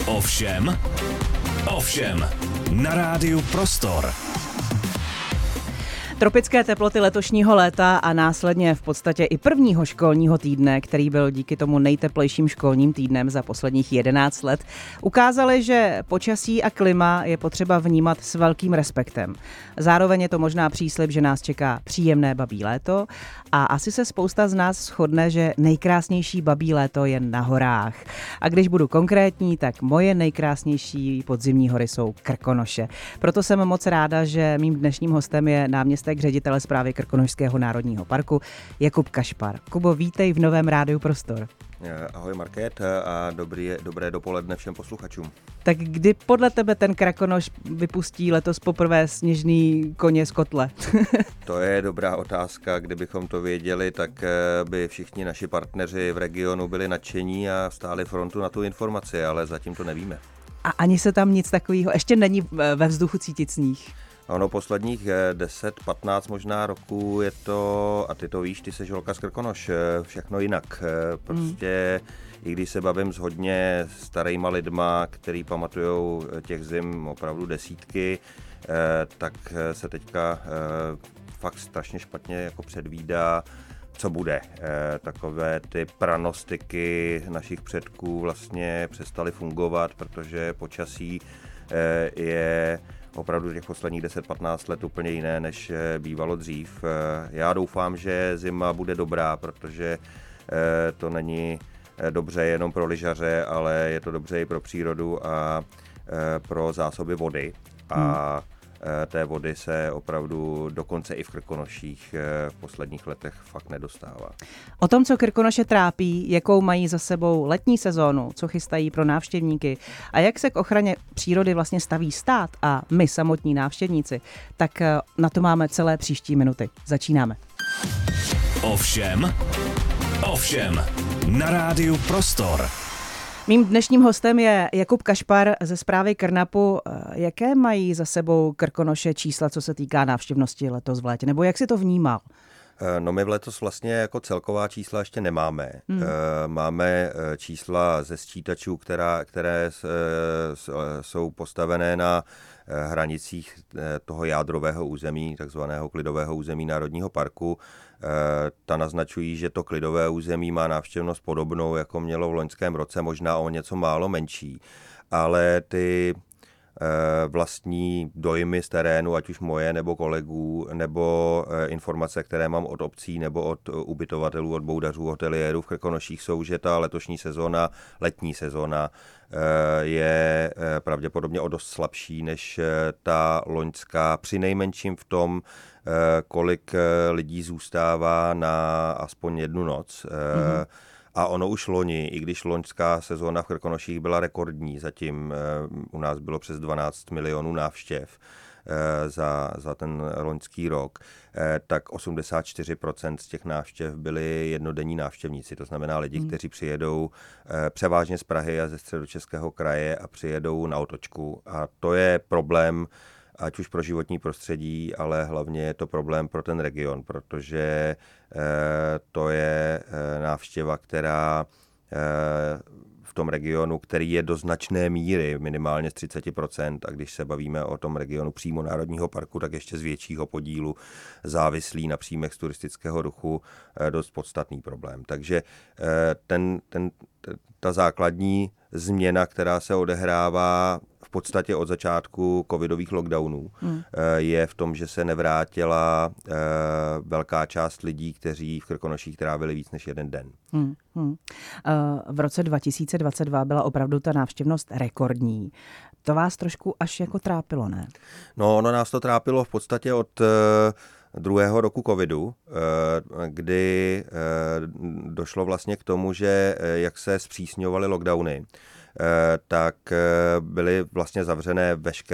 Ovšem, na rádiu Prostor. Tropické teploty letošního léta a následně v podstatě i prvního školního týdne, který byl díky tomu nejteplejším školním týdnem za posledních 11 let, ukázaly, že počasí a klima je potřeba vnímat s velkým respektem. Zároveň je to možná příslib, že nás čeká příjemné babí léto a asi se spousta z nás shodne, že nejkrásnější babí léto je na horách. A když budu konkrétní, tak moje nejkrásnější podzimní hory jsou Krkonoše. Proto jsem moc ráda, že mým dnešním hostem je náměstek ředitele správy Krkonošského národního parku Jakub Kašpar. Kubo, vítej v novém rádiu Prostor. Ahoj Markét a dobré dopoledne všem posluchačům. Tak kdy podle tebe ten Krkonoš vypustí letos poprvé sněžný koně z kotle? To je dobrá otázka. Kdybychom to věděli, tak by všichni naši partneři v regionu byli nadšení a stáli frontu na tu informaci, ale zatím to nevíme. A ani se tam nic takového, ještě není ve vzduchu cítit sníh? Ono posledních 10-15 možná roků je to, a ty to víš, ty seš holka z Krkonoš, všechno jinak. Prostě i když se bavím s hodně starýma lidma, který pamatujou těch zim opravdu desítky, tak se teďka fakt strašně špatně jako předvídá, co bude. Takové ty pranostiky našich předků vlastně přestaly fungovat, protože počasí je opravdu těch posledních 10-15 let úplně jiné, než bývalo dřív. Já doufám, že zima bude dobrá, protože to není dobře jenom pro lyžaře, ale je to dobře i pro přírodu a pro zásoby vody. A té vody se opravdu dokonce i v Krkonoších v posledních letech fakt nedostává. O tom, co Krkonoše trápí, jakou mají za sebou letní sezónu, co chystají pro návštěvníky a jak se k ochraně přírody vlastně staví stát a my samotní návštěvníci, tak na to máme celé příští minuty. Začínáme. Ovšem, na rádiu Prostor. Mým dnešním hostem je Jakub Kašpar ze správy Krnapu. Jaké mají za sebou Krkonoše čísla, co se týká návštěvnosti letos v létě? Nebo jak si to vnímal? No my letos vlastně jako celková čísla ještě nemáme. Máme čísla ze sčítačů, které jsou postavené na hranicích toho jádrového území, takzvaného klidového území Národního parku. Ta naznačují, že to klidové území má návštěvnost podobnou, jako mělo v loňském roce, možná o něco málo menší. Ale ty vlastní dojmy z terénu, ať už moje nebo kolegů, nebo informace, které mám od obcí nebo od ubytovatelů, od boudařů, hoteliérů v Krkonoších jsou, že ta letošní sezóna, letní sezóna je pravděpodobně o dost slabší než ta loňská, přinejmenším v tom, kolik lidí zůstává na aspoň jednu noc. A ono už loni, i když loňská sezóna v Krkonoších byla rekordní, zatím u nás bylo přes 12 milionů návštěv za ten loňský rok, tak 84% z těch návštěv byli jednodenní návštěvníci. To znamená lidi, kteří přijedou převážně z Prahy a ze Středočeského kraje a přijedou na otočku. A to je problém, ať už pro životní prostředí, ale hlavně je to problém pro ten region, protože to je návštěva, která v tom regionu, který je do značné míry, minimálně z 30%, a když se bavíme o tom regionu přímo Národního parku, tak ještě z většího podílu závislý na příjmech z turistického ruchu, dost podstatný problém. Takže ta základní změna, která se odehrává v podstatě od začátku covidových lockdownů, je v tom, že se nevrátila velká část lidí, kteří v Krkonoších trávili víc než jeden den. V roce 2022 byla opravdu ta návštěvnost rekordní. To vás trošku až jako trápilo, ne? No, ono nás to trápilo v podstatě od druhého roku covidu, kdy došlo vlastně k tomu, že jak se zpřísňovaly lockdowny, tak byly vlastně zavřené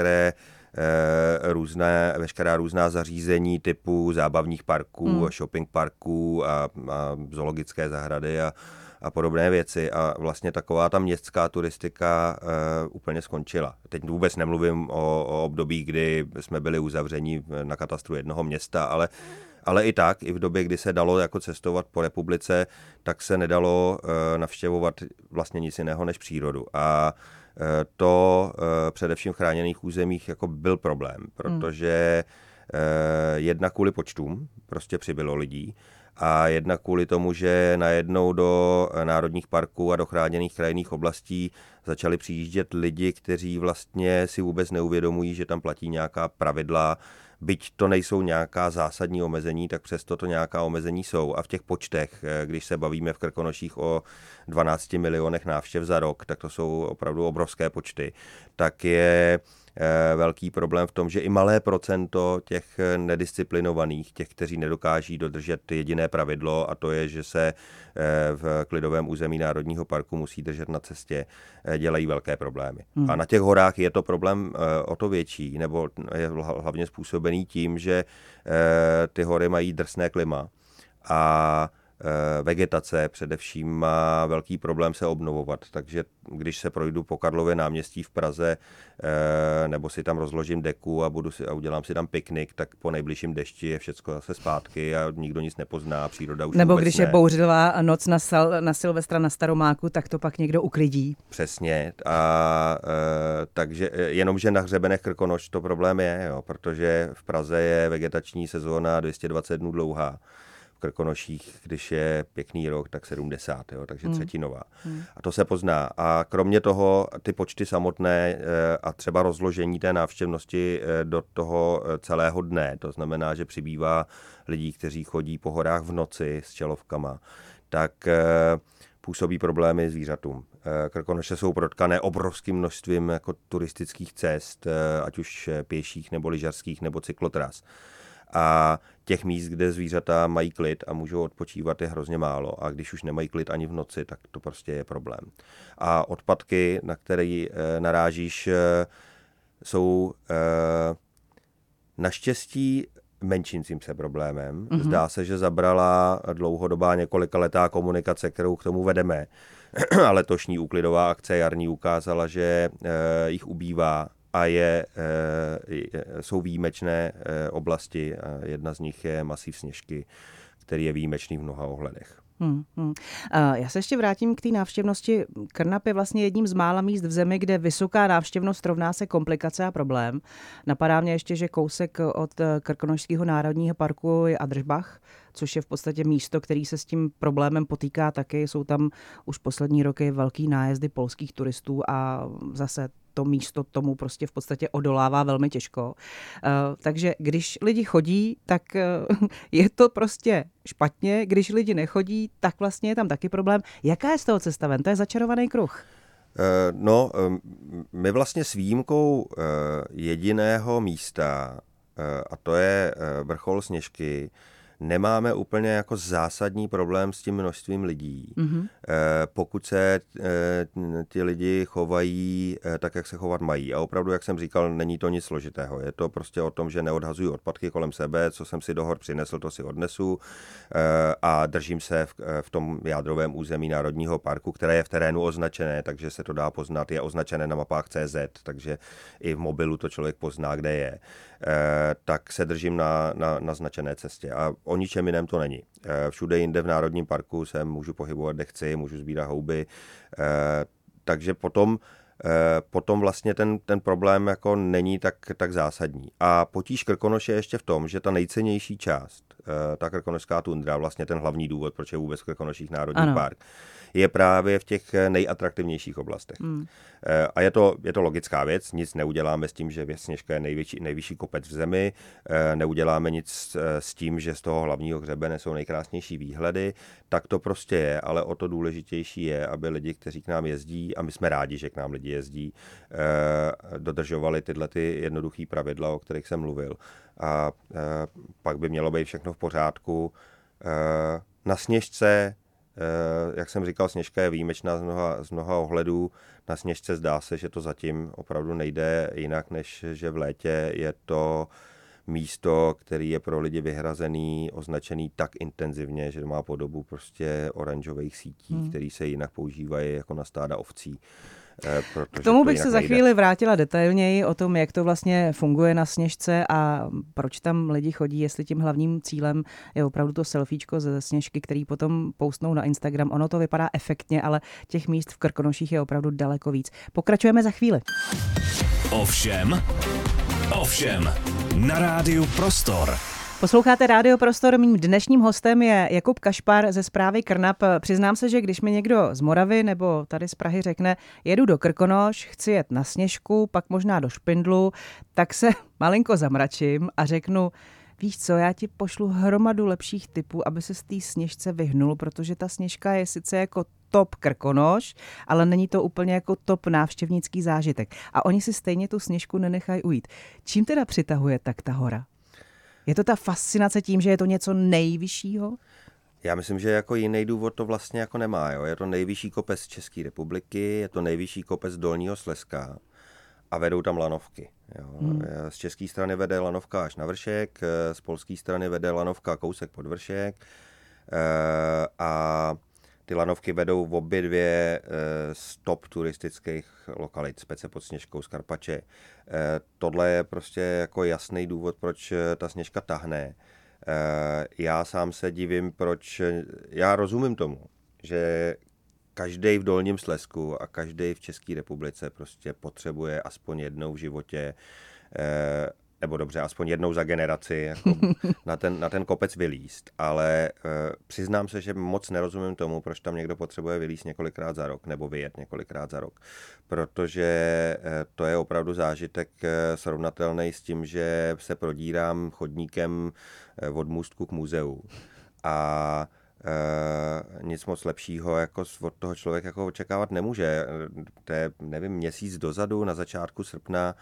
veškerá různá zařízení typu zábavních parků, shopping parků a zoologické zahrady a podobné věci. A vlastně taková ta městská turistika úplně skončila. Teď vůbec nemluvím o období, kdy jsme byli uzavřeni na katastru jednoho města, ale i tak, i v době, kdy se dalo jako cestovat po republice, tak se nedalo navštěvovat vlastně nic jiného než přírodu. A To především v chráněných územích jako byl problém, protože jedna kvůli počtům, prostě přibylo lidí, a jednak kvůli tomu, že najednou do národních parků a do chráněných krajinných oblastí začali přijíždět lidi, kteří vlastně si vůbec neuvědomují, že tam platí nějaká pravidla, byť to nejsou nějaká zásadní omezení, tak přesto to nějaká omezení jsou. A v těch počtech, když se bavíme v Krkonoších o 12 milionech návštěv za rok, tak to jsou opravdu obrovské počty, tak je velký problém v tom, že i malé procento těch nedisciplinovaných, těch, kteří nedokáží dodržet jediné pravidlo, a to je, že se v klidovém území Národního parku musí držet na cestě, dělají velké problémy. A na těch horách je to problém o to větší, nebo je hlavně způsobený tím, že ty hory mají drsné klima a vegetace především má velký problém se obnovovat, takže když se projdu po Karlově náměstí v Praze nebo si tam rozložím deku a udělám si tam piknik, tak po nejbližším dešti je všecko zase zpátky a nikdo nic nepozná, příroda už nebo vůbec když ne. Je bouřlivá noc na Silvestra na Staromáku, tak to pak někdo uklidí. Přesně. Takže jenomže na hřebenech Krkonoš to problém je, jo, protože v Praze je vegetační sezóna 220 dnů dlouhá. V Krkonoších, když je pěkný rok, tak 70, jo, takže třetinová. A to se pozná. A kromě toho ty počty samotné a třeba rozložení té návštěvnosti do toho celého dne, to znamená, že přibývá lidí, kteří chodí po horách v noci s čelovkama, tak působí problémy zvířatům. Krkonoše jsou protkané obrovským množstvím jako turistických cest, ať už pěších nebo lyžařských nebo cyklotras. A těch míst, kde zvířata mají klid a můžou odpočívat, je hrozně málo. A když už nemají klid ani v noci, tak to prostě je problém. A odpadky, na které narážíš, jsou naštěstí menším se problémem. Zdá se, že zabrala dlouhodobá několikaletá komunikace, kterou k tomu vedeme. A letošní úklidová akce jarní ukázala, že jich ubývá a jsou výjimečné oblasti. Jedna z nich je masiv Sněžky, který je výjimečný v mnoha ohledech. Já se ještě vrátím k té návštěvnosti. Krnap je vlastně jedním z mála míst v zemi, kde vysoká návštěvnost rovná se komplikace a problém. Napadá mě ještě, že kousek od Krkonošského národního parku je Adržbach, což je v podstatě místo, který se s tím problémem potýká taky. Jsou tam už poslední roky velký nájezdy polských turistů a zase to místo tomu prostě v podstatě odolává velmi těžko. Takže když lidi chodí, tak je to prostě špatně. Když lidi nechodí, tak vlastně je tam taky problém. Jaká je z toho cesta ven? To je začarovaný kruh. No, my vlastně s výjimkou jediného místa, a to je vrchol Sněžky, nemáme úplně jako zásadní problém s tím množstvím lidí. Pokud se ti lidi chovají tak, jak se chovat mají. A opravdu, jak jsem říkal, není to nic složitého. Je to prostě o tom, že neodhazuju odpadky kolem sebe, co jsem si do hor přinesl, to si odnesu a držím se v tom jádrovém území Národního parku, které je v terénu označené, takže se to dá poznat. Je označené na mapách CZ, takže i v mobilu to člověk pozná, kde je. Tak se držím na značené cestě. A o ničem jiném to není. Všude jinde v Národním parku se můžu pohybovat, kde chci, můžu sbírat houby. Takže potom vlastně ten problém jako není tak zásadní. A potíž Krkonoše je ještě v tom, že ta nejcennější část, ta krkonošská tundra, vlastně ten hlavní důvod, proč je vůbec v Krkonoších Národní park, je právě v těch nejatraktivnějších oblastech. A je to logická věc, nic neuděláme s tím, že Sněžka je nejvyšší kopec v zemi, neuděláme nic s tím, že z toho hlavního hřebene jsou nejkrásnější výhledy, tak to prostě je, ale o to důležitější je, aby lidi, kteří k nám jezdí, a my jsme rádi, že k nám lidi jezdí, dodržovali tyhle ty jednoduché pravidla, o kterých jsem mluvil. A pak by mělo být všechno v pořádku. Na Sněžce, jak jsem říkal, Sněžka je výjimečná z mnoha ohledů. Na Sněžce zdá se, že to zatím opravdu nejde jinak, než že v létě je to místo, který je pro lidi vyhrazený, označený tak intenzivně, že má podobu prostě oranžových sítí, které se jinak používají jako na stáda ovcí. K tomu bych se za chvíli vrátila detailněji o tom, jak to vlastně funguje na Sněžce a proč tam lidi chodí, jestli tím hlavním cílem je opravdu to selfiečko ze Sněžky, který potom postnou na Instagram. Ono to vypadá efektně, ale těch míst v Krkonoších je opravdu daleko víc. Pokračujeme za chvíli. Ovšem, na rádiu Prostor. Posloucháte Rádio Prostor, mým dnešním hostem je Jakub Kašpar ze zprávy Krnap. Přiznám se, že když mi někdo z Moravy nebo tady z Prahy řekne, jedu do Krkonoš, chci jet na Sněžku, pak možná do Špindlu, tak se malinko zamračím a řeknu, víš co, já ti pošlu hromadu lepších tipů, aby se z té Sněžce vyhnul, protože ta Sněžka je sice jako top Krkonoš, ale není to úplně jako top návštěvnický zážitek. A oni si stejně tu Sněžku nenechají ujít. Čím teda přitahuje tak ta hora? Je to ta fascinace tím, že je to něco nejvyššího? Já myslím, že jako jiný důvod to vlastně jako nemá. Jo. Je to nejvyšší kopec České republiky, je to nejvyšší kopec Dolního Slezska a vedou tam lanovky. Jo. Z české strany vede lanovka až na vršek, z polské strany vede lanovka kousek pod vršek a ty lanovky vedou v obě dvě z top turistických lokalit, Pece pod Sněžkou, Skarpače. Tohle je prostě jako jasný důvod, proč ta Sněžka tahne. Já sám se divím, proč... Já rozumím tomu, že každý v Dolním Slezsku a každý v České republice prostě potřebuje aspoň jednou v životě nebo dobře, aspoň jednou za generaci jako na ten kopec vylízt, ale přiznám se, že moc nerozumím tomu, proč tam někdo potřebuje vylízt několikrát za rok nebo vyjet několikrát za rok, protože to je opravdu zážitek srovnatelný s tím, že se prodírám chodníkem od můstku k muzeu a nic moc lepšího jako od toho člověk jako očekávat nemůže. To je, nevím, měsíc dozadu, na začátku srpna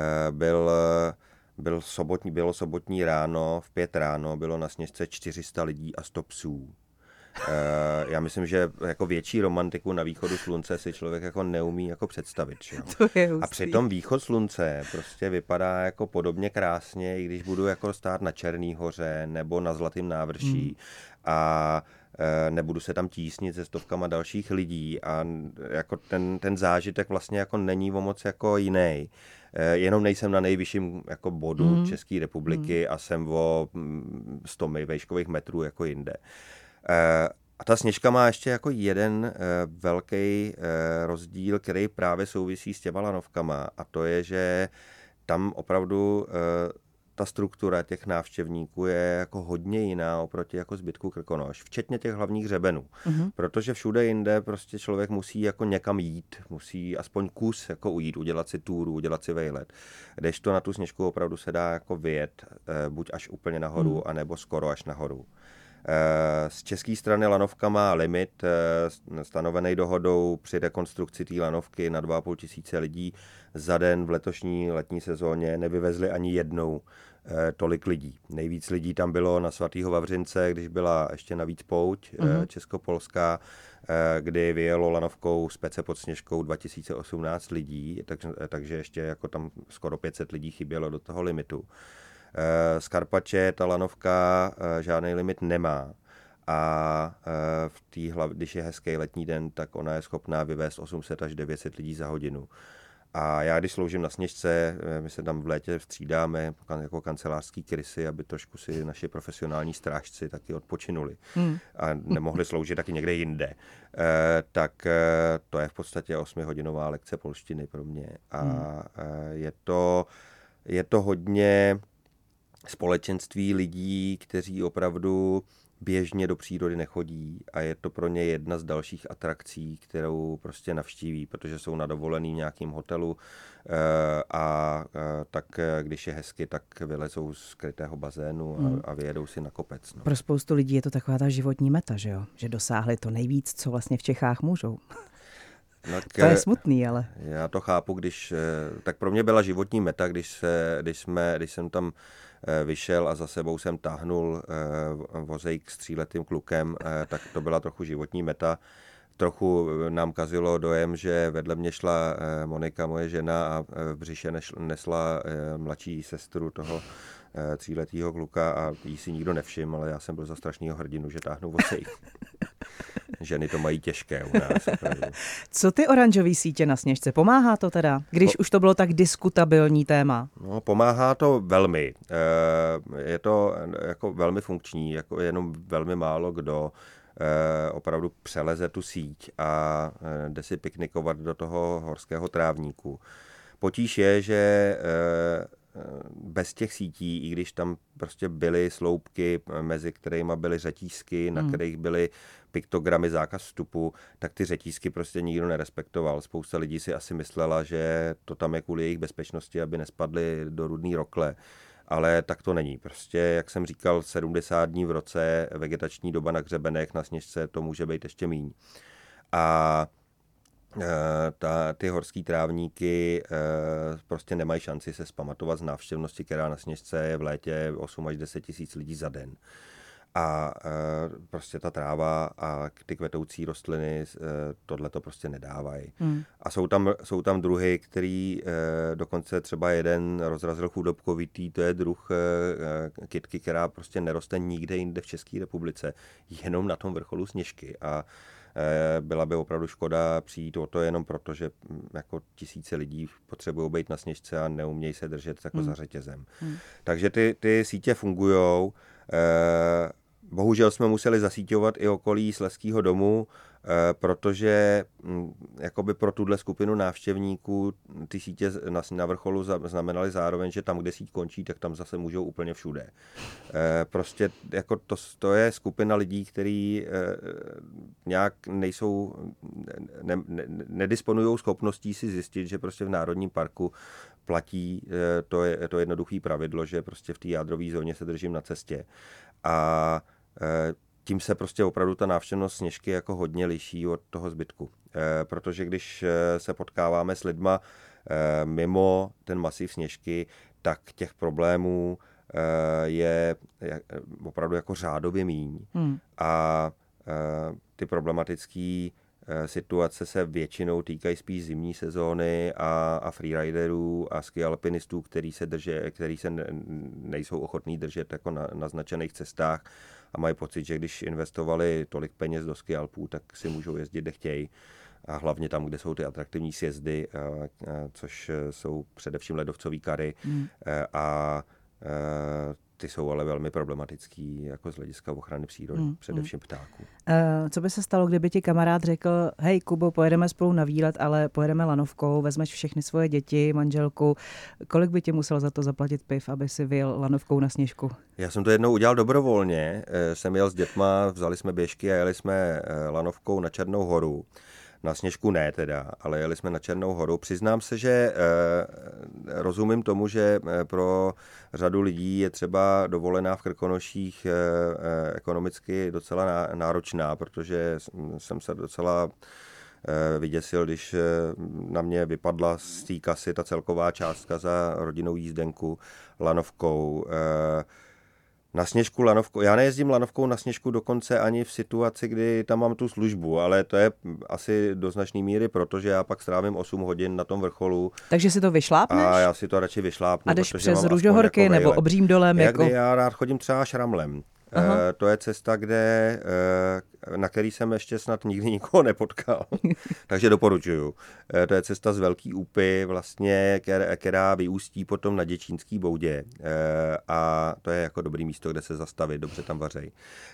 bylo sobotní ráno, v 5 ráno bylo na Sněžce 400 lidí a 100 psů. Já myslím, že jako větší romantiku na východu slunce si člověk jako neumí jako představit. Že? A přitom východ slunce prostě vypadá jako podobně krásně, i když budu jako stát na Černý hoře nebo na Zlatém návrší a nebudu se tam tísnit se stovkama dalších lidí a jako ten zážitek vlastně jako není o moc jako jiný. Jenom nejsem na nejvyšším jako bodu České republiky a jsem o 100 výškových metrů jako jinde. A ta Sněžka má ještě jako jeden velký rozdíl, který právě souvisí s těma lanovkama, a to je, že tam opravdu ta struktura těch návštěvníků je jako hodně jiná oproti jako zbytku Krkonoš, včetně těch hlavních hřebenů. Protože všude jinde prostě člověk musí jako někam jít, musí aspoň kus jako ujít, udělat si túru, udělat si vejlet. Kdežto na tu Sněžku opravdu se dá jako vyjet, buď až úplně nahoru, anebo skoro až nahoru. Z české strany lanovka má limit stanovený dohodou při rekonstrukci té lanovky na 2 500 lidí. Za den v letošní letní sezóně nevyvezli ani jednou tolik lidí. Nejvíc lidí tam bylo na svatýho Vavřince, když byla ještě navíc pouť českopolská, kdy vyjelo lanovkou z Pece pod Sněžkou 2018 lidí, takže ještě jako tam skoro 500 lidí chybělo do toho limitu. Skarpače ta lanovka žádný limit nemá a když je hezký letní den, tak ona je schopná vyvést 800 až 900 lidí za hodinu. A já, když sloužím na Sněžce, my se tam v létě střídáme jako kancelářský krysy, aby trošku si naši profesionální strážci taky odpočinuli a nemohli sloužit taky někde jinde. Tak to je v podstatě 8hodinová lekce polštiny pro mě. A je to hodně společenství lidí, kteří opravdu běžně do přírody nechodí a je to pro ně jedna z dalších atrakcí, kterou prostě navštíví, protože jsou na dovolený v nějakém hotelu a tak když je hezky, tak vylezou z krytého bazénu a vyjedou si na kopec. No. Pro spoustu lidí je to taková ta životní meta, že jo? Že dosáhli to nejvíc, co vlastně v Čechách můžou. To je smutný, ale... Já to chápu, tak pro mě byla životní meta, když jsem tam vyšel a za sebou jsem táhnul vozejk s 3letým klukem, tak to byla trochu životní meta. Trochu nám kazilo dojem, že vedle mě šla Monika, moje žena, a v břiše nesla mladší sestru toho 3letého kluka a jí si nikdo nevšiml, ale já jsem byl za strašnýho hrdinu, že táhnu vozejk. ženy to mají těžké u nás. Co ty oranžové sítě na Sněžce? Pomáhá to teda, když už to bylo tak diskutabilní téma? No, pomáhá to velmi. Je to jako velmi funkční, jako jenom velmi málo kdo opravdu přeleze tu síť a jde si piknikovat do toho horského trávníku. Potíž je, že bez těch sítí, i když tam prostě byly sloupky, mezi kterými byly řetízky, na kterých byly piktogramy zákaz vstupu, tak ty řetízky prostě nikdo nerespektoval. Spousta lidí si asi myslela, že to tam je kvůli jejich bezpečnosti, aby nespadly do rudný rokle. Ale tak to není. Prostě, jak jsem říkal, 70 dní v roce, vegetační doba na hřebenech, na Sněžce, to může být ještě míň. A ty horský trávníky prostě nemají šanci se zpamatovat z návštěvnosti, která na Sněžce je v létě 8 až 10 tisíc lidí za den. A prostě ta tráva a ty kvetoucí rostliny tohle to prostě nedávají. A jsou tam druhy, který dokonce třeba jeden rozrazil chudobkovitý, to je druh kytky, která prostě neroste nikde jinde v České republice, jenom na tom vrcholu Sněžky. A byla by opravdu škoda přijít o to jenom proto, že jako tisíce lidí potřebují být na Sněžce a neumějí se držet jako za řetězem. Takže ty sítě fungujou. Bohužel jsme museli zasíťovat i okolí Slezského domu, protože jakoby pro tuhle skupinu návštěvníků ty sítě na vrcholu znamenaly zároveň, že tam, kde síť končí, tak tam zase můžou úplně všude. Prostě jako to je skupina lidí, kteří nějak nedisponují schopností si zjistit, že prostě v Národním parku platí to jednoduché pravidlo, že prostě v té jádrové zóně se držím na cestě. A tím se prostě opravdu ta návštěvnost Sněžky jako hodně liší od toho zbytku. Protože když se potkáváme s lidma mimo ten masiv Sněžky, tak těch problémů je opravdu jako řádově míň. A ty problematické situace se většinou týkají spíš zimní sezóny a freeriderů a ski alpinistů, který se nejsou ochotní držet jako na naznačených cestách a mají pocit, že když investovali tolik peněz do ski alpů, tak si můžou jezdit, kde chtějí. A hlavně tam, kde jsou ty atraktivní sjezdy, což jsou především ledovcové kary a ty jsou ale velmi problematický jako z hlediska ochrany přírody, především ptáků. Co by se stalo, kdyby ti kamarád řekl, hej Kubo, pojedeme spolu na výlet, ale pojedeme lanovkou, vezmeš všechny svoje děti, manželku, kolik by ti musel za to zaplatit piv, aby si vyjel lanovkou na Sněžku? Já jsem to jednou udělal dobrovolně, jsem jel s dětma, vzali jsme běžky a jeli jsme lanovkou na Černou horu. Na Sněžku ne teda, ale jeli jsme na Černou horu. Přiznám se, že rozumím tomu, že pro řadu lidí je třeba dovolená v Krkonoších ekonomicky docela náročná, protože jsem se docela vyděsil, když na mě vypadla z té kasy ta celková částka za rodinnou jízdenku lanovkou. Na Sněžku lanovkou. Já nejezdím lanovkou na Sněžku dokonce ani v situaci, kdy tam mám tu službu, ale to je asi do značné míry, protože já pak strávím 8 hodin na tom vrcholu. Takže si to vyšlápneš? A já si to radši vyšlápnu. A jdeš přes Růžohorky jako nebo Obřím dolem? Jako... Já rád chodím třeba Šramlem. To je cesta, na který jsem ještě snad nikdy nikoho nepotkal. Takže doporučuju. To je cesta z Velký Úpy, vlastně, která vyústí potom na Děčínský Boudě. A to je jako dobrý místo, kde se zastavit, dobře tam vařej.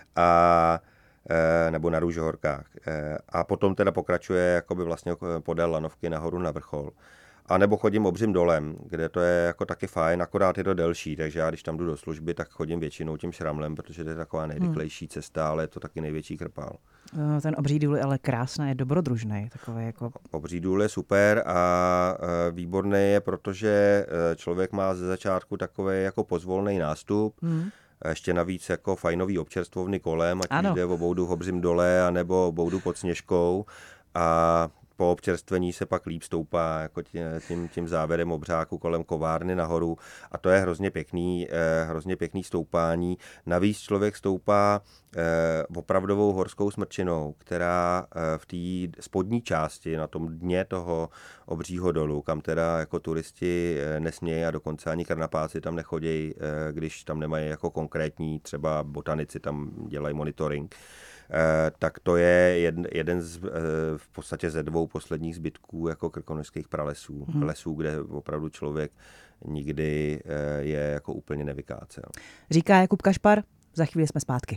Nebo na Růžohorkách. A potom teda pokračuje jakoby vlastně podél lanovky nahoru na vrchol. A nebo chodím Obřím dolem, kde to je jako taky fajn, akorát je to delší, takže já když tam jdu do služby, tak chodím většinou tím Šramlem, protože to je taková nejrychlejší cesta, ale je to taky největší krpál. Ten Obří důl je ale krásný, je dobrodružný. Takový jako... Obří důl je super a výborný je, protože člověk má ze začátku takový jako pozvolný nástup, ještě navíc jako fajnový občerstvovny kolem, ať jde o boudu v Obřím dole, anebo boudu pod Sněžkou a po občerstvení se pak líp stoupá jako tím závěrem obřáku kolem kovárny nahoru a to je hrozně pěkný stoupání. Navíc člověk stoupá opravdovou horskou smrčinou, která v té spodní části, na tom dně toho Obřího dolu, kam teda jako turisti nesmějí a dokonce ani karnapáci tam nechodí, když tam nemají jako konkrétní, třeba botanici tam dělají monitoring, tak to je jeden v podstatě ze 2 posledních zbytků jako krkonošských pralesů. Lesů, kde opravdu člověk nikdy je jako úplně nevykácel. Říká Jakub Kašpar, za chvíli jsme zpátky.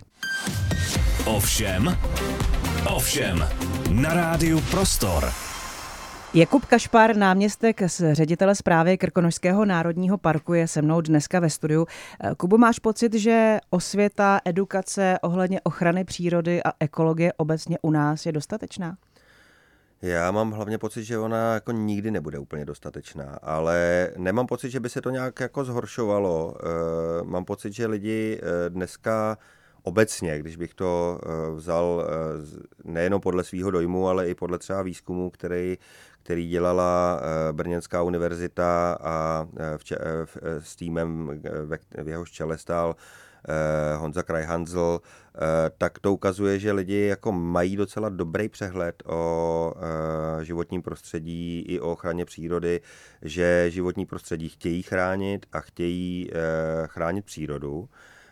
Ovšem, na rádiu Prostor. Jakub Kašpar, náměstek z ředitele správy Krkonošského národního parku, je se mnou dneska ve studiu. Kubo, máš pocit, že osvěta, edukace ohledně ochrany přírody a ekologie obecně u nás je dostatečná? Já mám hlavně pocit, že ona jako nikdy nebude úplně dostatečná, ale nemám pocit, že by se to nějak jako zhoršovalo. Mám pocit, že lidi dneska obecně, když bych to vzal nejenom podle svýho dojmu, ale i podle třeba výzkumu, který dělala Brněnská univerzita a s týmem, v jehož čele stál Honza Krajhanzl, tak to ukazuje, že lidi jako mají docela dobrý přehled o životním prostředí i o ochraně přírody, že životní prostředí chtějí chránit a chtějí chránit přírodu.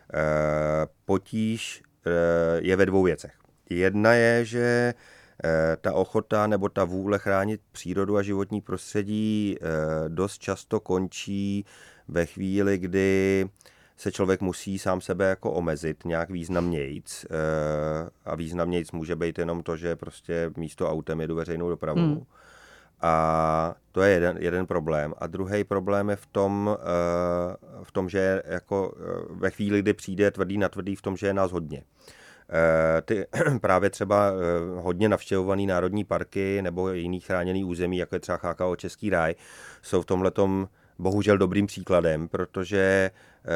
Potíž je ve 2 věcech. Jedna je, že ta ochota nebo ta vůle chránit přírodu a životní prostředí dost často končí ve chvíli, kdy se člověk musí sám sebe jako omezit nějak významnějc. A významnějc může být jenom to, že prostě místo autem jedu veřejnou dopravou. A to je jeden problém. A druhý problém je v tom, že jako ve chvíli, kdy přijde tvrdý na tvrdý, v tom, že je nás hodně. Ty právě třeba hodně navštěvovaný národní parky nebo jiný chráněný území, jako je třeba CHKO Český ráj, jsou v tomhletom bohužel dobrým příkladem, protože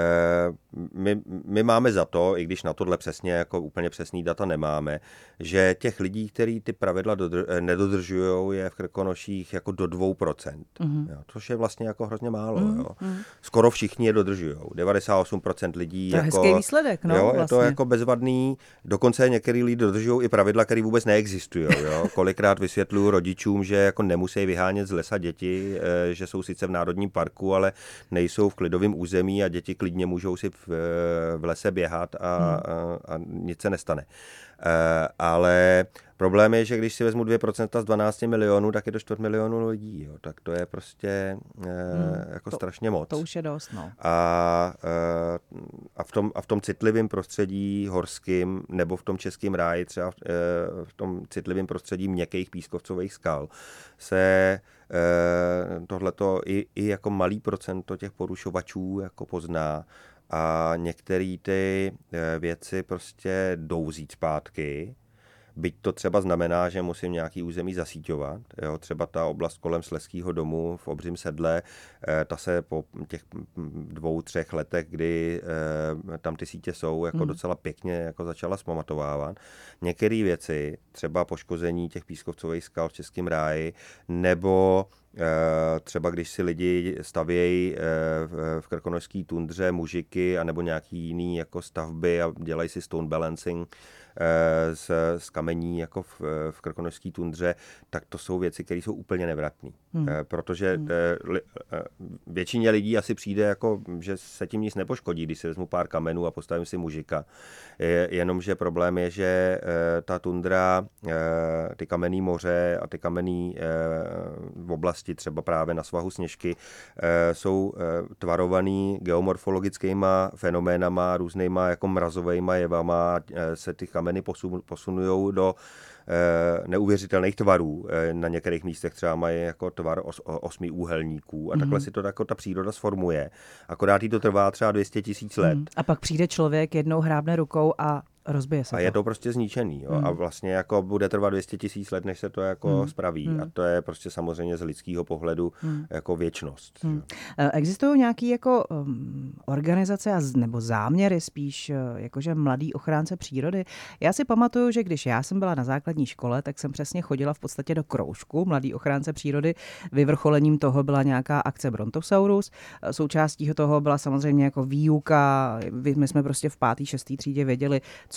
my máme za to, i když na tohle přesně jako úplně přesný data nemáme, že těch lidí, kteří ty pravidla nedodržují, je v Krkonoších jako do 2%. Jo, což je vlastně jako hrozně málo. Jo. Skoro všichni je dodržujou. 98% lidí. To je hezký výsledek, no, jo, vlastně. Je to jako bezvadný. Dokonce některý lidi dodržují i pravidla, které vůbec neexistují. Jo. Kolikrát vysvětluju rodičům, že jako nemusí vyhánět z lesa děti, že jsou sice v národním parku, ale nejsou v klidovém území a děti klidně můžou si v lese běhat a nic se nestane. Ale problém je, že když si vezmu 2% z 12 milionů, tak je to 4 milionů lidí. Jo. Tak to je prostě jako strašně moc. To už je dost, no. A v tom citlivém prostředí horským nebo v tom Českém ráji, třeba v tom citlivém prostředí měkkých pískovcových skal, se tohleto i jako malý procento těch porušovačů jako pozná. A některé ty věci prostě jdou vzít zpátky, byť to třeba znamená, že musím nějaký území zasíťovat. Jo? Třeba ta oblast kolem Slezského domu v Obřím Sedle, ta se po těch 2-3 letech, kdy tam ty sítě jsou, jako docela pěkně jako začala zpamatovávat. Některé věci, třeba poškození těch pískovcových skal v Českém ráji, nebo třeba když si lidi stavějí v krkonošské tundře mužiky anebo nějaký jiný jako stavby a dělají si stone balancing z kamení jako v krkonošské tundře, tak to jsou věci, které jsou úplně nevratné. Protože většině lidí asi přijde, jako, že se tím nic nepoškodí, když si vezmu pár kamenů a postavím si mužika. Jenomže problém je, že ta tundra, ty kamenný moře a ty kamenný v oblasti třeba právě na svahu Sněžky jsou tvarovaný geomorfologickýma fenoménama, různýma jako mrazovejma jevama, se ty kameny posunujou do neuvěřitelných tvarů. Na některých místech třeba mají jako tvar 8 úhelníků a takhle si to jako ta příroda sformuje. Akorát jí to trvá třeba 200 000 let. A pak přijde člověk, jednou hrábne rukou a rozbije se. A je to prostě zničený. Jo? A vlastně jako bude trvat 200 000 let, než se to jako spraví. A to je prostě samozřejmě z lidského pohledu jako věčnost. Existují nějaké jako organizace nebo záměry spíš jakože mladý ochránce přírody? Já si pamatuju, že když já jsem byla na základní škole, tak jsem přesně chodila v podstatě do kroužku mladý ochránce přírody. Vyvrcholením toho byla nějaká akce Brontosaurus. Součástí toho byla samozřejmě jako výuka. My jsme prostě v 5., 6. třídě věděli,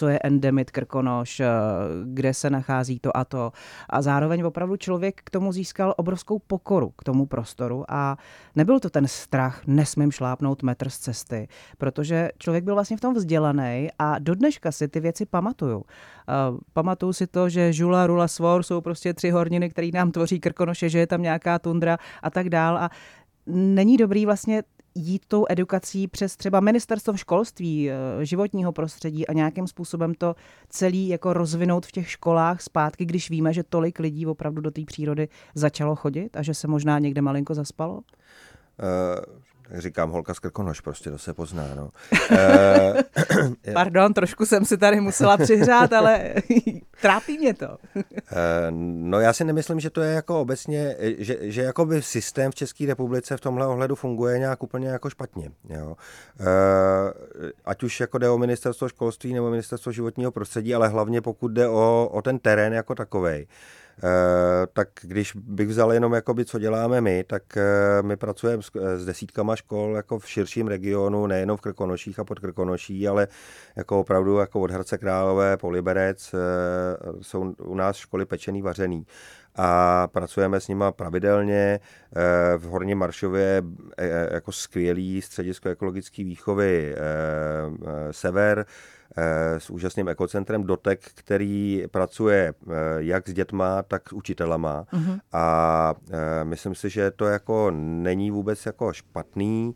co je endemit Krkonoš, kde se nachází to a to. A zároveň opravdu člověk k tomu získal obrovskou pokoru, k tomu prostoru a nebyl to ten strach, nesmím šlápnout metr z cesty, protože člověk byl vlastně v tom vzdělaný a do dneška si ty věci pamatuju. Pamatuju si to, že Žula, Rula, Svor jsou prostě 3 horniny, které nám tvoří Krkonoše, že je tam nějaká tundra a tak dál a není dobrý vlastně jít tou edukací přes třeba ministerstvo školství, životního prostředí a nějakým způsobem to celý jako rozvinout v těch školách zpátky, když víme, že tolik lidí opravdu do té přírody začalo chodit a že se možná někde malinko zaspalo? Říkám holka z Krkonoš, prostě to se pozná. No. Pardon, trošku jsem si tady musela přihřát, ale trápí mě to. No já si nemyslím, že to je jako obecně, že jakoby systém v České republice v tomhle ohledu funguje nějak úplně jako špatně. Jo. Ať už jako jde o ministerstvo školství nebo ministerstvo životního prostředí, ale hlavně pokud jde o ten terén jako takovej. Tak když bych vzal jenom jakoby, co děláme my, tak my pracujeme s desítkama škol jako v širším regionu, nejenom v Krkonoších a pod Krkonoší, ale jako opravdu jako od Hradce Králové po Liberec jsou u nás školy pečený, vařený. A pracujeme s nima pravidelně. V Horním Maršově jako skvělý středisko ekologické výchovy Sever, s úžasným ekocentrem Dotek, který pracuje jak s dětma, tak s učitelama. Mm-hmm. A myslím si, že to jako není vůbec jako špatný,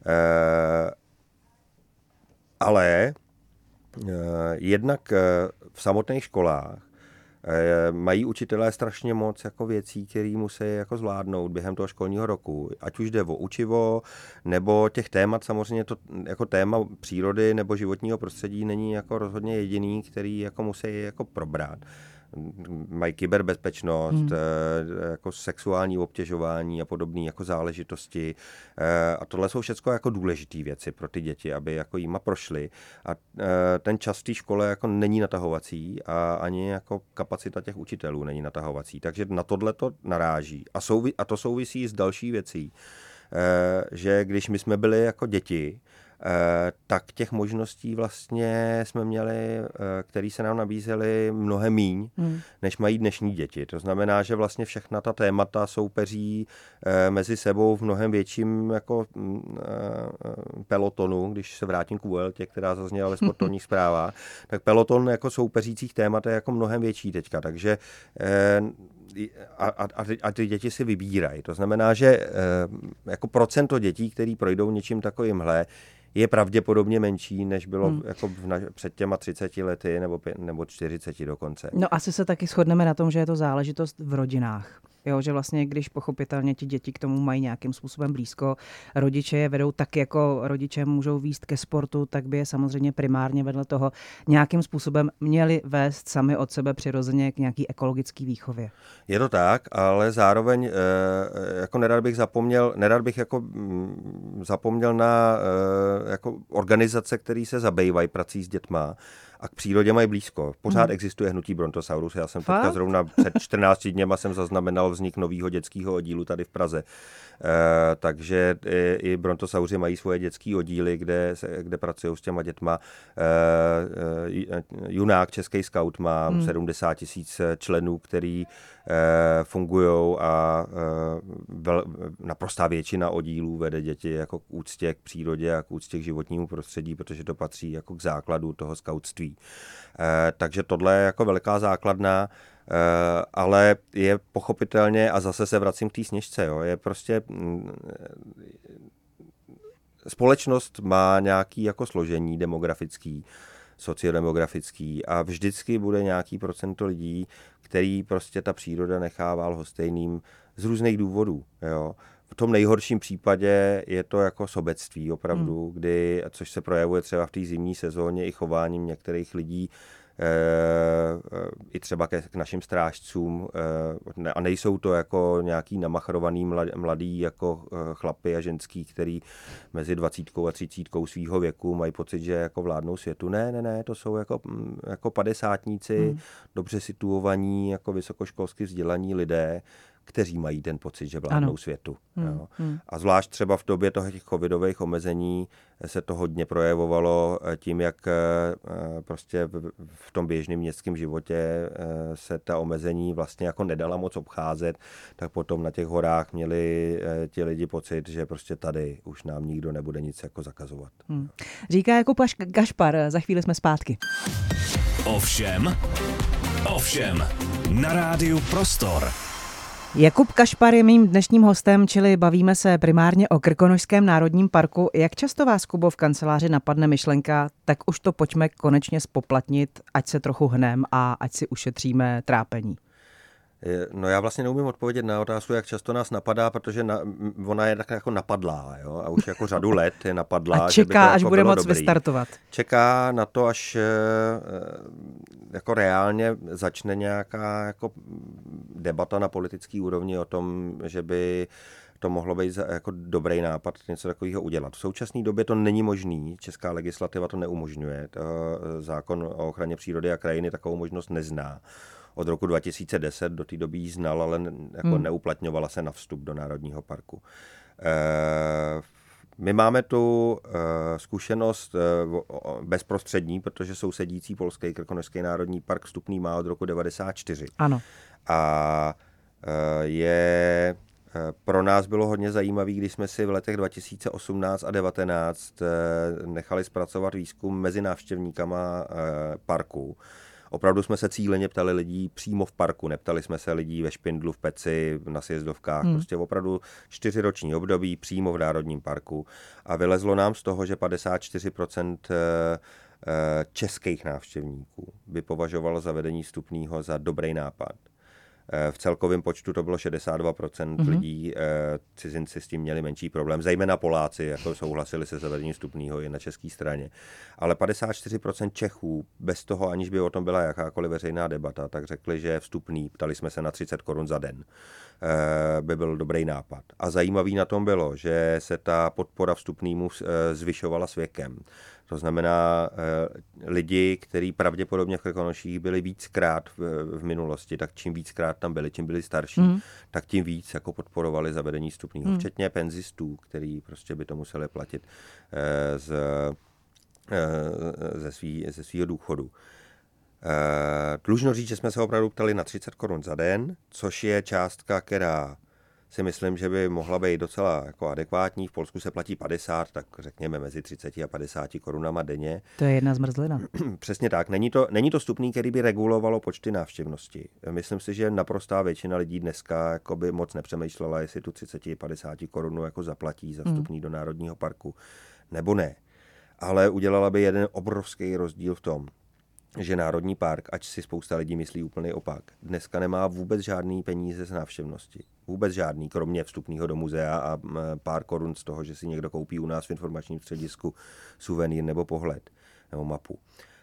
ale jednak v samotných školách mají učitelé strašně moc jako věcí, které musí jako zvládnout během toho školního roku. Ať už jde o učivo, nebo těch témat, samozřejmě to jako téma přírody nebo životního prostředí není jako rozhodně jediný, který jako musí jako probrat. Mají kyberbezpečnost, jako sexuální obtěžování a podobné jako záležitosti. A tohle jsou všechno jako důležité věci pro ty děti, aby jako jima prošly. A ten čas v té škole jako není natahovací a ani jako kapacita těch učitelů není natahovací. Takže na tohle to naráží. A to souvisí s další věcí, že když my jsme byli jako děti, tak těch možností vlastně jsme měli, které se nám nabízely mnohem míň, než mají dnešní děti. To znamená, že vlastně všechna ta témata soupeří mezi sebou v mnohem větším jako pelotonu, když se vrátím k Vueltě, která zazněla ve sportovních zprávách, tak peloton jako soupeřících témat je jako mnohem větší teďka, takže a ty děti si vybírají. To znamená, že jako procento dětí, který projdou něčím takovýmhle, je pravděpodobně menší, než bylo jako před těma 30 lety nebo 40 dokonce. No asi se taky shodneme na tom, že je to záležitost v rodinách. Jo, že vlastně, když pochopitelně ti děti k tomu mají nějakým způsobem blízko, rodiče je vedou tak, jako rodiče můžou vést ke sportu, tak by je samozřejmě primárně vedle toho nějakým způsobem měli vést sami od sebe přirozeně k nějaký ekologický výchově. Je to tak, ale zároveň jako nerad bych zapomněl na jako organizace, které se zabývají prací s dětma a k přírodě mají blízko. Pořád existuje hnutí Brontosaurus. Já jsem teďka zrovna před 14 dněma jsem zaznamenal vznik nového dětského oddílu tady v Praze. Takže i Brontosauři mají svoje dětské oddíly, kde pracují s těma dětma. Junák, český skaut, má 70 000 členů, který fungují a naprostá většina oddílů vede děti jako k úctě k přírodě a k úctě k životnímu prostředí, protože to patří jako k základu toho skautství. Takže tohle je jako velká základna, ale je pochopitelně, a zase se vracím k té Sněžce, jo, je prostě společnost má nějaký jako složení demografický, sociodemografický a vždycky bude nějaký procento lidí, který prostě ta příroda nechává lhostejným z různých důvodů. Jo. V tom nejhorším případě je to jako sobectví opravdu, což se projevuje třeba v té zimní sezóně i chováním některých lidí, i třeba k našim strážcům, a nejsou to jako nějaký namachrovaný mladý jako chlapy a ženský, který mezi 20 a 30 svýho věku mají pocit, že jako vládnou světu. Ne, to jsou jako padesátníci, dobře situovaní, jako vysokoškolsky vzdělaní lidé, kteří mají ten pocit, že vládnou světu. Jo. A zvlášť třeba v době těch covidových omezení se to hodně projevovalo tím, jak prostě v tom běžném městském životě se ta omezení vlastně jako nedala moc obcházet, tak potom na těch horách měli ti lidi pocit, že prostě tady už nám nikdo nebude nic jako zakazovat. Říká Jakub Kašpar, za chvíli jsme zpátky. Ovšem, na rádiu Prostor. Jakub Kašpar je mým dnešním hostem, čili bavíme se primárně o Krkonošském národním parku. Jak často vás, Kubo, v kanceláři napadne myšlenka, tak už to pojďme konečně spoplatnit, ať se trochu hnem a ať si ušetříme trápení? No já vlastně neumím odpovědět na otázku, jak často nás napadá, protože ona je tak jako napadlá, jo? A už jako řadu let je napadlá. A čeká, že by to jako až bude moc dobrý. vystartovat. Čeká na to, až jako reálně začne nějaká jako debata na politické úrovni o tom, že by to mohlo být jako dobrý nápad něco takového udělat. V současné době to není možný, česká legislativa to neumožňuje. Zákon o ochraně přírody a krajiny takovou možnost nezná. Od roku 2010 do té doby ji znal, ale jako neuplatňovala se na vstup do Národního parku. My máme tu zkušenost bezprostřední, protože sousedící polský Krkonošský národní park vstupný má od roku 1994. Ano. A pro nás bylo hodně zajímavý, když jsme si v letech 2018 a 2019 nechali zpracovat výzkum mezi návštěvníkama parku. Opravdu jsme se cíleně ptali lidí přímo v parku, neptali jsme se lidí ve Špindlu, v Peci, na sjezdovkách, prostě opravdu 4roční období přímo v Národním parku. A vylezlo nám z toho, že 54% českých návštěvníků by považovalo zavedení vstupného za dobrý nápad. V celkovém počtu to bylo 62% lidí, cizinci s tím měli menší problém, zejména Poláci, jako souhlasili se zavedením vstupného i na české straně. Ale 54% Čechů, bez toho, aniž by o tom byla jakákoliv veřejná debata, tak řekli, že vstupný, ptali jsme se na 30 korun za den, by byl dobrý nápad. A zajímavý na tom bylo, že se ta podpora vstupnému zvyšovala s věkem. To znamená, lidi, kteří pravděpodobně v Krkonoších byli víckrát v minulosti, tak čím víckrát tam byli, čím byli starší, tak tím víc jako podporovali zavedení vstupného. Včetně penzistů, kteří prostě by to museli platit ze svého důchodu. Dlužno říct, že jsme se opravdu ptali na 30 korun za den, což je částka, která si myslím, že by mohla být docela jako adekvátní. V Polsku se platí 50, tak řekněme mezi 30 a 50 korunama denně. To je jedna zmrzlina. Přesně tak. Není to vstupný, který by regulovalo počty návštěvnosti. Myslím si, že naprostá většina lidí dneska jako by moc nepřemýšlela, jestli tu 30-50 korunu jako zaplatí za vstupný do Národního parku, nebo ne. Ale udělala by jeden obrovský rozdíl v tom, že Národní park, ač si spousta lidí myslí úplný opak, dneska nemá vůbec žádný peníze z návštěvnosti. Vůbec žádný, kromě vstupného do muzea a pár korun z toho, že si někdo koupí u nás v informačním středisku suvenýr nebo pohled nebo mapu.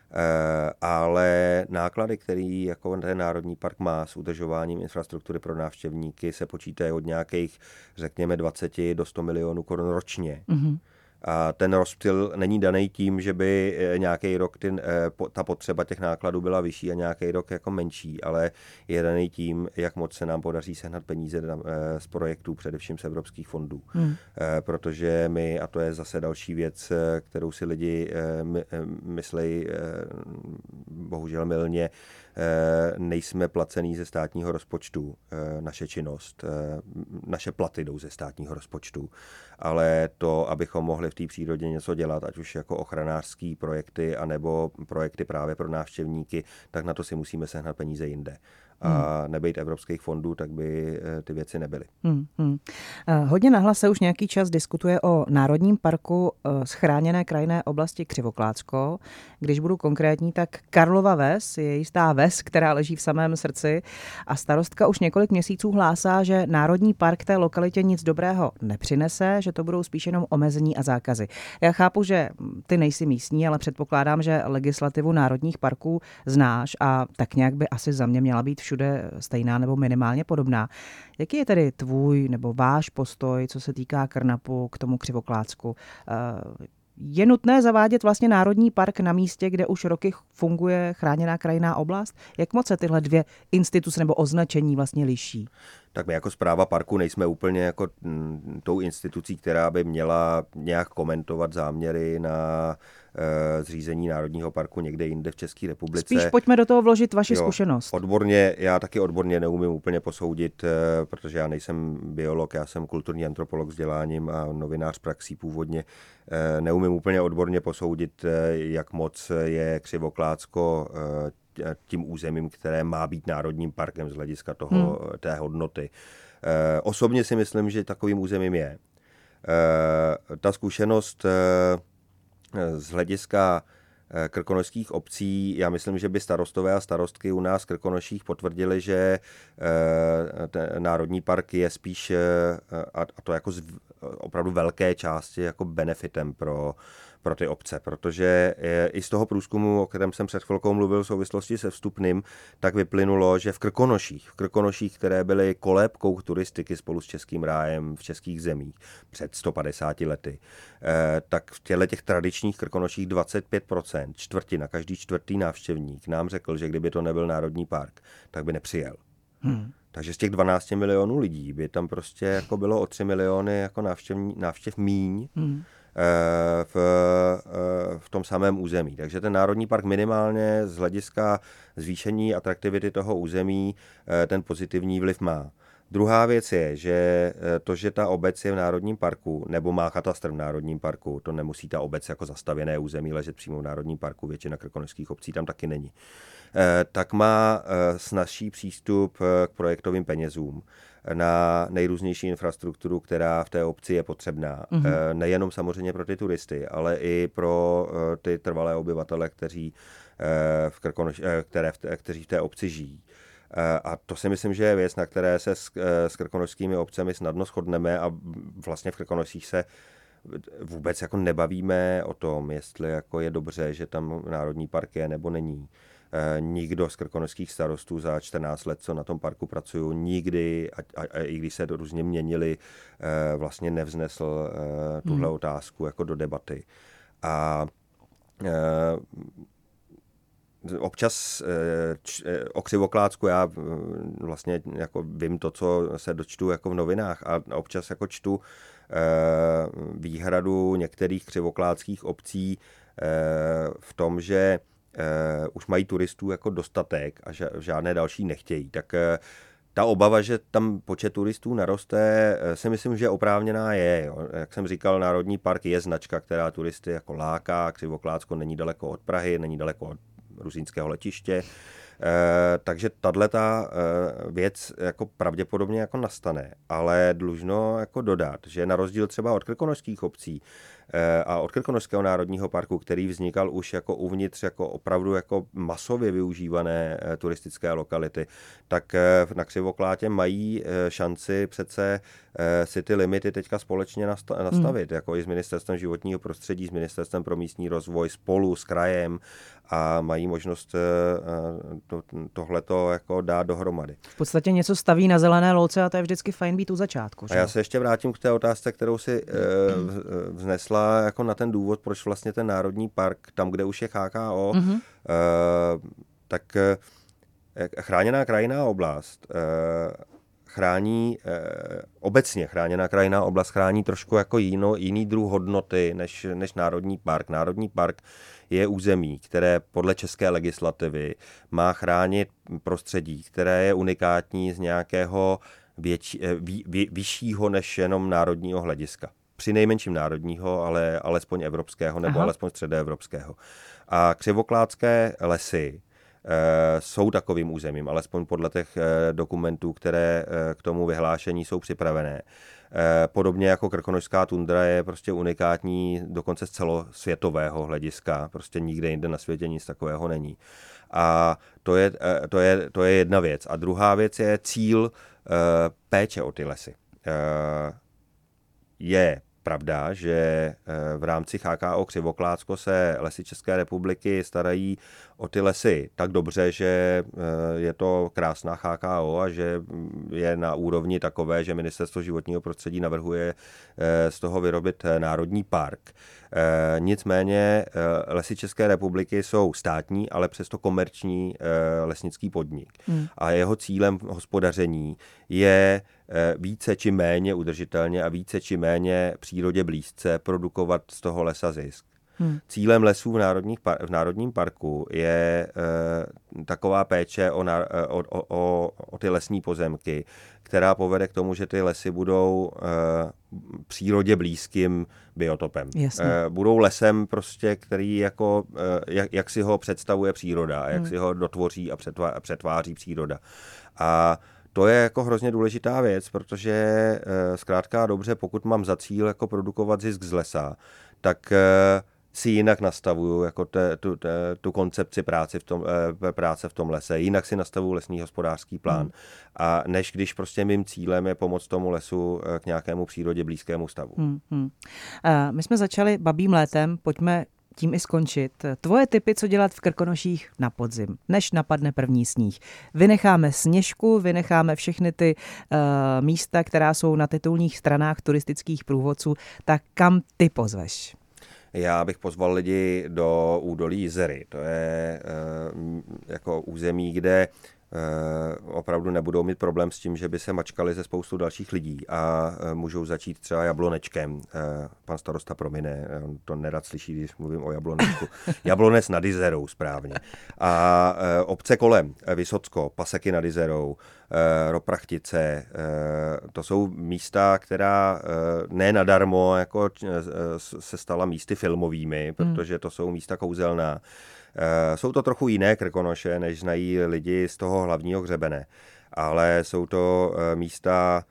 Ale náklady, který jako ten Národní park má s udržováním infrastruktury pro návštěvníky, se počítají od nějakých, řekněme, 20 do 100 milionů korun ročně. A ten rozptyl není daný tím, že by nějaký rok ta potřeba těch nákladů byla vyšší a nějaký rok jako menší, ale je daný tím, jak moc se nám podaří sehnat peníze z projektů, především z evropských fondů. Protože my, a to je zase další věc, kterou si lidi myslejí bohužel mylně, nejsme placený ze státního rozpočtu, naše činnost, naše platy jdou ze státního rozpočtu, ale to, abychom mohli v té přírodě něco dělat, ať už jako ochranářský projekty, anebo projekty právě pro návštěvníky, tak na to si musíme sehnat peníze jinde. A nebejt evropských fondů, tak by ty věci nebyly. Hodně nahlas se už nějaký čas diskutuje o Národním parku z chráněné krajinné oblasti Křivoklátsko. Když budu konkrétní, tak Karlova Ves je jistá ves, která leží v samém srdci a starostka už několik měsíců hlásá, že Národní park té lokalitě nic dobrého nepřinese, že to budou spíš jenom omezení a zákazy. Já chápu, že ty nejsi místní, ale předpokládám, že legislativu národních parků znáš a tak nějak by asi za mě měla být všude stejná nebo minimálně podobná. Jaký je tedy tvůj nebo váš postoj, co se týká Krnapu k tomu Křivoklátsku? Je nutné zavádět vlastně Národní park na místě, kde už roky funguje chráněná krajinná oblast? Jak moc se tyhle dvě instituce nebo označení vlastně liší? Tak my jako správa parku nejsme úplně jako tou institucí, která by měla nějak komentovat záměry na zřízení Národního parku někde jinde v České republice. Spíš pojďme do toho vložit vaši zkušenost. Odborně, já taky odborně neumím úplně posoudit, protože já nejsem biolog, já jsem kulturní antropolog vzděláním a novinář praxí původně. Neumím úplně odborně posoudit, jak moc je Křivoklátsko tím územím, které má být národním parkem z hlediska té hodnoty. Osobně si myslím, že takovým územím je. Ta zkušenost z hlediska krkonošských obcí, já myslím, že by starostové a starostky u nás v Krkonoších potvrdili, že ten národní park je spíš, a to jako z opravdu velké části, jako benefitem pro ty obce, protože i z toho průzkumu, o kterém jsem před chvilkou mluvil v souvislosti se vstupným, tak vyplynulo, že v Krkonoších, které byly kolébkou turistiky spolu s Českým rájem v českých zemích před 150 lety, tak v těch tradičních Krkonoších 25%, čtvrtina, každý čtvrtý návštěvník nám řekl, že kdyby to nebyl národní park, tak by nepřijel. Takže z těch 12 milionů lidí by tam prostě jako bylo o 3 miliony jako návštěv míň v tom samém území. Takže ten národní park minimálně z hlediska zvýšení atraktivity toho území ten pozitivní vliv má. Druhá věc je, že to, že ta obec je v národním parku, nebo má katastr v národním parku, to nemusí ta obec jako zastavěné území ležet přímo v národním parku, většina krkonošských obcí tam taky není, tak má snazší přístup k projektovým penězům na nejrůznější infrastrukturu, která v té obci je potřebná. Nejenom samozřejmě pro ty turisty, ale i pro ty trvalé obyvatele, kteří v té obci žijí. A to si myslím, že je věc, na které se s krkonošskými obcemi snadno shodneme a vlastně v Krkonoších se vůbec jako nebavíme o tom, jestli jako je dobře, že tam národní park je nebo není. Nikdo z krkonošských starostů za 14 let, co na tom parku pracuju, nikdy, a i když se to různě měnili, vlastně nevznesl tuhle otázku jako do debaty. A občas o Křivoklátsku já vlastně jako vím to, co se dočtu jako v novinách, a občas jako čtu výhradu některých křivoklátských obcí v tom, že už mají turistů jako dostatek a žádné další nechtějí. Tak ta obava, že tam počet turistů naroste, si myslím, že oprávněná je. Jo. Jak jsem říkal, Národní park je značka, která turisty jako láká. Křivoklátsko není daleko od Prahy, není daleko od rusínského letiště. Takže tato věc jako pravděpodobně jako nastane, ale dlužno jako dodat, že na rozdíl třeba od krkonošských obcí a od Krkonošského národního parku, který vznikal už jako uvnitř jako opravdu jako masově využívané turistické lokality, tak na Křivoklátě mají šanci přece si ty limity teďka společně nastavit, jako i s Ministerstvem životního prostředí, s Ministerstvem pro místní rozvoj, spolu s krajem, a mají možnost tohleto jako dát dohromady. V podstatě něco staví na zelené louce a to je vždycky fajn být u začátku. Že? A já se ještě vrátím k té otázce, kterou si vznesla jako na ten důvod, proč vlastně ten národní park, tam, kde už je HKO, tak chráněná krajinná oblast chrání, obecně chráněná krajinná oblast chrání trošku jako jiný druh hodnoty než národní park. Národní park je území, které podle české legislativy má chránit prostředí, které je unikátní z nějakého vyššího než jenom národního hlediska. Při nejmenším národního, ale alespoň evropského nebo alespoň středoevropského. A křivoklátské lesy jsou takovým územím, alespoň podle těch dokumentů, které k tomu vyhlášení jsou připravené. Podobně jako krkonošská tundra je prostě unikátní dokonce z celosvětového hlediska. Prostě nikde jinde na světě nic takového není. A to je jedna věc. A druhá věc je cíl péče o ty lesy. Je pravda, že v rámci HKO Křivoklátsko se Lesy České republiky starají o ty lesy tak dobře, že je to krásná HKO a že je na úrovni takové, že Ministerstvo životního prostředí navrhuje z toho vyrobit národní park. Nicméně Lesy České republiky jsou státní, ale přesto komerční lesnický podnik. A jeho cílem hospodaření je více či méně udržitelně a více či méně přírodě blízce produkovat z toho lesa zisk. Cílem lesů v Národním parku je taková péče o ty lesní pozemky, která povede k tomu, že ty lesy budou přírodě blízkým biotopem. Budou lesem prostě, který jako, jak si ho představuje příroda a jak si ho dotvoří a přetváří příroda. A to je jako hrozně důležitá věc, protože zkrátka dobře, pokud mám za cíl jako produkovat zisk z lesa, tak si jinak nastavuju jako tu koncepci práce v tom lese, jinak si nastavuju lesní hospodářský plán. A než když prostě mým cílem je pomoct tomu lesu k nějakému přírodě blízkému stavu. My jsme začali babím létem, pojďme tím i skončit. Tvoje tipy, co dělat v Krkonoších na podzim, než napadne první sníh. Vynecháme Sněžku, vynecháme všechny ty místa, která jsou na titulních stranách turistických průvodců, tak kam ty pozveš? Já bych pozval lidi do údolí Jizery. To je jako území, kde opravdu nebudou mít problém s tím, že by se mačkali ze spoustu dalších lidí a můžou začít třeba Jablonečkem. Pan starosta promine, on to nerad slyší, když mluvím o Jablonečku. Jablonec nad Jizerou správně. A obce kolem, Vysocko, Paseky nad Jizerou, Roprachtice, to jsou místa, která ne nadarmo jako se stala místy filmovými, protože to jsou místa kouzelná. Jsou to trochu jiné Krkonoše, než znají lidi z toho hlavního hřebene, ale jsou to místa,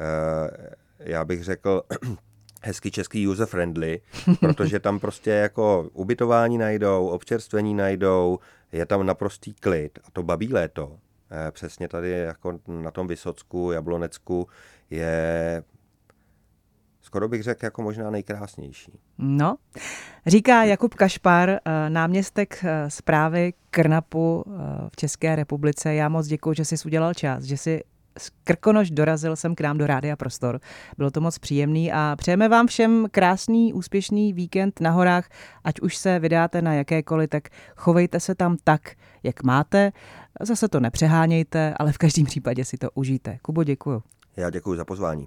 já bych řekl, hezky český user-friendly, protože tam prostě jako ubytování najdou, občerstvení najdou, je tam naprostý klid a to babí léto. Přesně tady jako na tom Vysocku, Jablonecku je skoro bych řekl jako možná nejkrásnější. No, říká Jakub Kašpar, náměstek správy KRNAPu v České republice. Já moc děkuji, že jsi udělal čas, že jsi z Krkonoš dorazil sem k nám do Rádia Prostor. Bylo to moc příjemný a přejeme vám všem krásný, úspěšný víkend na horách. Ať už se vydáte na jakékoliv, tak chovejte se tam tak, jak máte. Zase to nepřehánějte, ale v každém případě si to užijte. Kubo, děkuju. Já děkuji za pozvání.